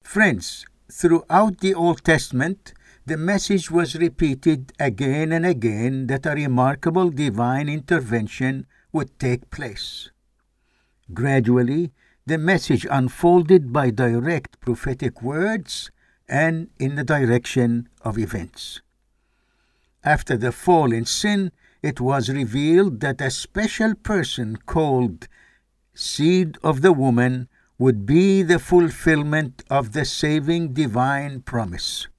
Friends, throughout the Old Testament, the message was repeated again and again that a remarkable divine intervention would take place. Gradually, the message unfolded by direct prophetic words and in the direction of events. After the fall in sin, it was revealed that a special person called Seed of the Woman would be the fulfillment of the saving divine promise.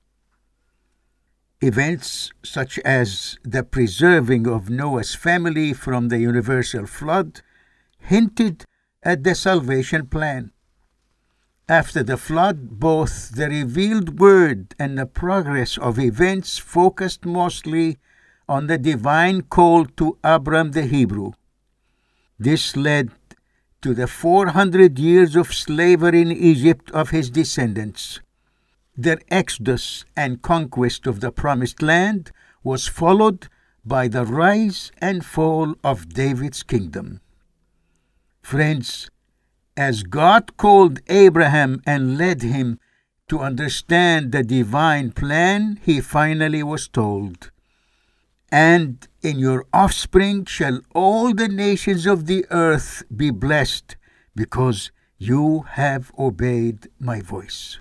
Events such as the preserving of Noah's family from the universal flood hinted at the salvation plan. After the flood, both the revealed word and the progress of events focused mostly on the divine call to Abram the Hebrew. This led to the 400 years of slavery in Egypt of his descendants. Their exodus and conquest of the promised land was followed by the rise and fall of David's kingdom. Friends, as God called Abraham and led him to understand the divine plan, he finally was told, "And in your offspring shall all the nations of the earth be blessed, because you have obeyed my voice."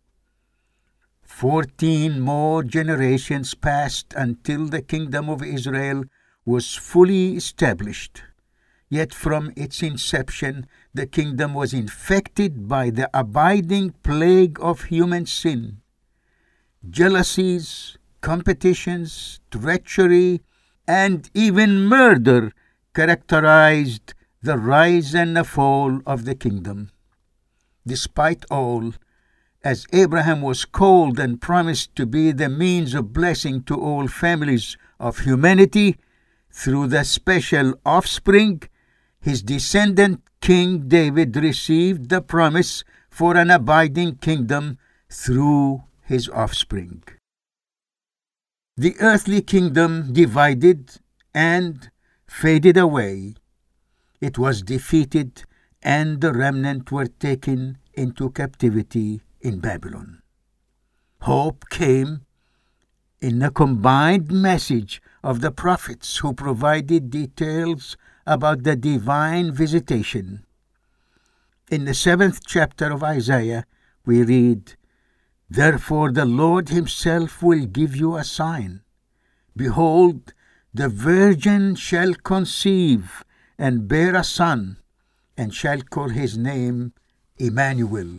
14 more generations passed until the kingdom of Israel was fully established. Yet from its inception, the kingdom was infected by the abiding plague of human sin. Jealousies, competitions, treachery, and even murder characterized the rise and the fall of the kingdom. Despite all, as Abraham was called and promised to be the means of blessing to all families of humanity through the special offspring, his descendant King David received the promise for an abiding kingdom through his offspring. The earthly kingdom divided and faded away. It was defeated, and the remnant were taken into captivity in Babylon. Hope came in the combined message of the prophets who provided details about the divine visitation. In the 7th chapter of Isaiah, we read, "Therefore the Lord himself will give you a sign. Behold, the virgin shall conceive and bear a son, and shall call his name Emmanuel."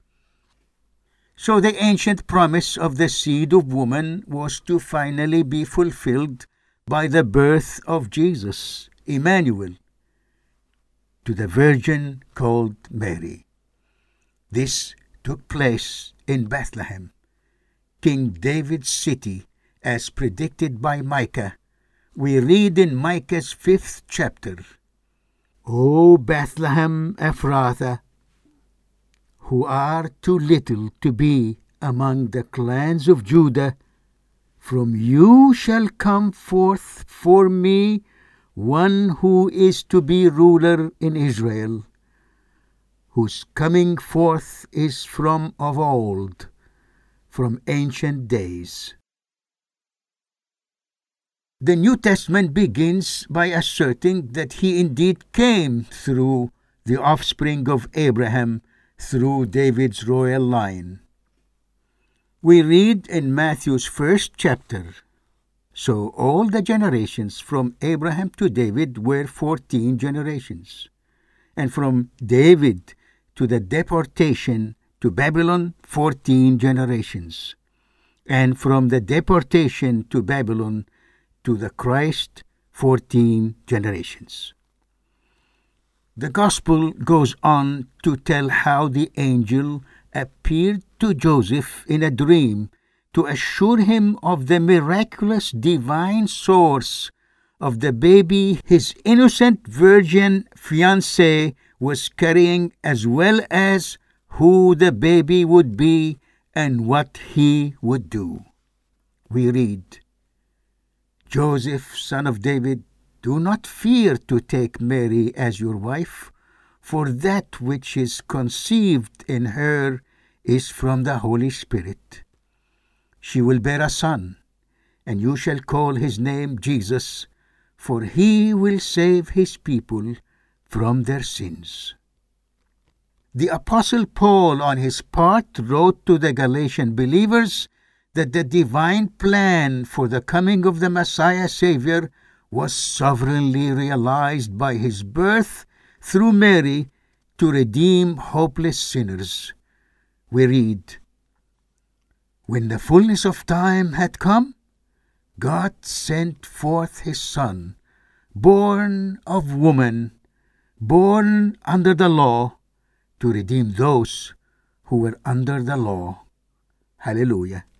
So the ancient promise of the seed of woman was to finally be fulfilled by the birth of Jesus, Emmanuel, to the virgin called Mary. This took place in Bethlehem, King David's city, as predicted by Micah. We read in Micah's 5th chapter, "O Bethlehem Ephrathah, who are too little to be among the clans of Judah, from you shall come forth for me one who is to be ruler in Israel, whose coming forth is from of old, from ancient days." The New Testament begins by asserting that he indeed came through the offspring of Abraham, through David's royal line. We read in Matthew's 1st chapter, "So all the generations from Abraham to David were 14 generations, and from David to the deportation to Babylon 14 generations, and from the deportation to Babylon to the Christ 14 generations." The Gospel goes on to tell how the angel appeared to Joseph in a dream to assure him of the miraculous divine source of the baby his innocent virgin fiancée was carrying, as well as who the baby would be and what he would do. We read, "Joseph, son of David, do not fear to take Mary as your wife, for that which is conceived in her is from the Holy Spirit. She will bear a son, and you shall call his name Jesus, for he will save his people from their sins. The Apostle Paul, on his part, wrote to the Galatian believers that the divine plan for the coming of the Messiah Savior was sovereignly realized by his birth through Mary to redeem hopeless sinners. We read, "When the fullness of time had come, God sent forth his Son, born of woman, born under the law, to redeem those who were under the law." Hallelujah.